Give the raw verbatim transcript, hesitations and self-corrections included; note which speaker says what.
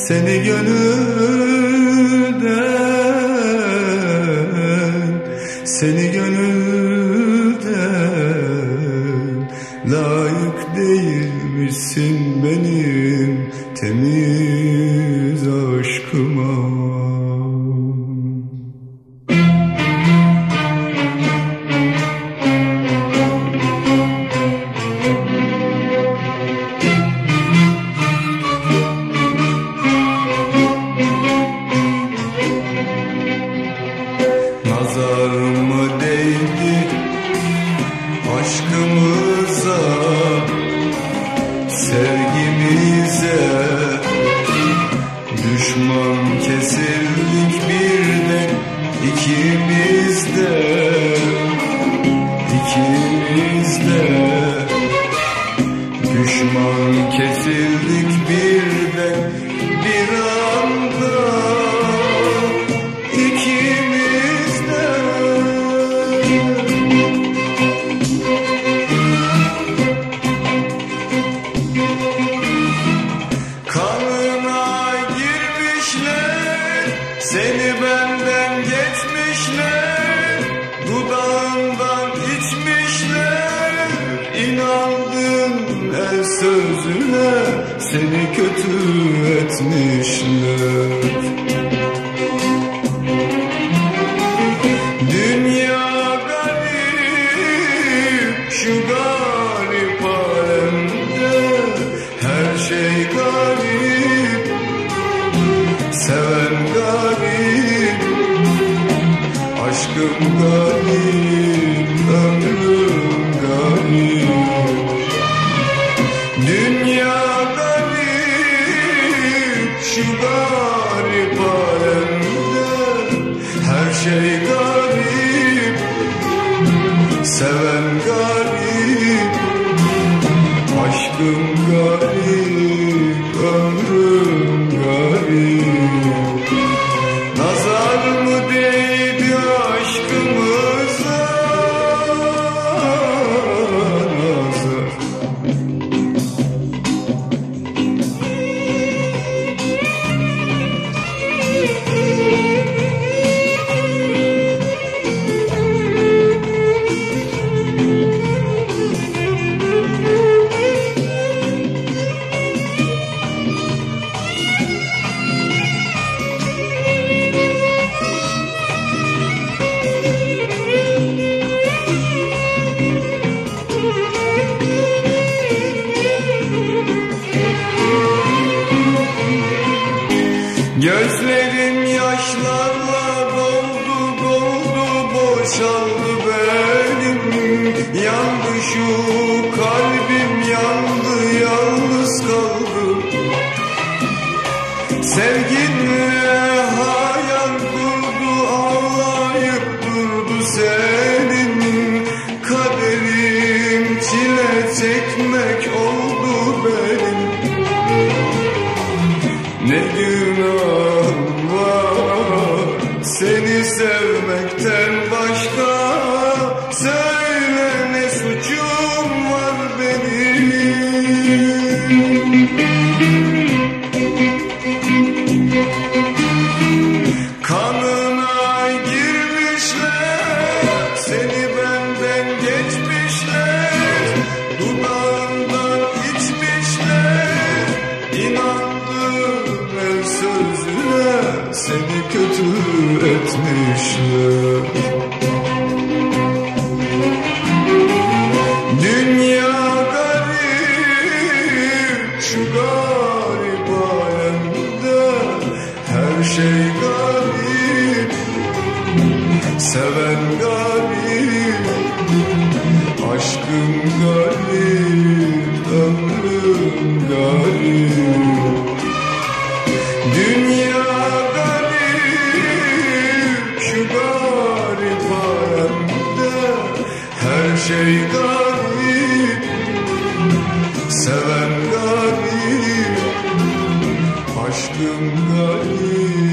Speaker 1: seni gönülden, seni gönülden layık değilmişsin benim temiz aşkıma. Nazar mı değdi aşkımıza, sevgimize? Düşman kesildik birden ikimiz de, ikimiz de. Düşman kesildik birden bir anda, ikimiz de. Kanına girmişler, seni benden geçmişler, dudağından içmişler. İnandın el sözüne, seni kötü etmişler. Dünya garip, şu garip alemde her şey garip, seven garip, aşkım garip, ömrüm garip. Dünya garip, şu garip alemde her şey garip, seven garip, aşkım garip, ömrüm garip. Nazar mı değdi aşkımıza, nazar? Gözlerim yaşlarla doldu doldu, boşaldı benim. Yandı şu kalbim, yandı, yalnız kaldı. Sevginle hayal kurdu, ağlayıp durdu senin. Kaderim çile çekmek oldu benim. Ne günahım var seni sevmekten başka, söyle ne suçum var benim. Kanına girmişler, seni benden geçmişler, dudağından içmişler. İnandım el sözüne, seni kötü etmişler. Dünya garip, şu garip alemde her şey garip, seven garip, aşkım garip, ömrüm garip. Dünya garip, şu garip alemde her şey garip, seven garip, aşkım garip.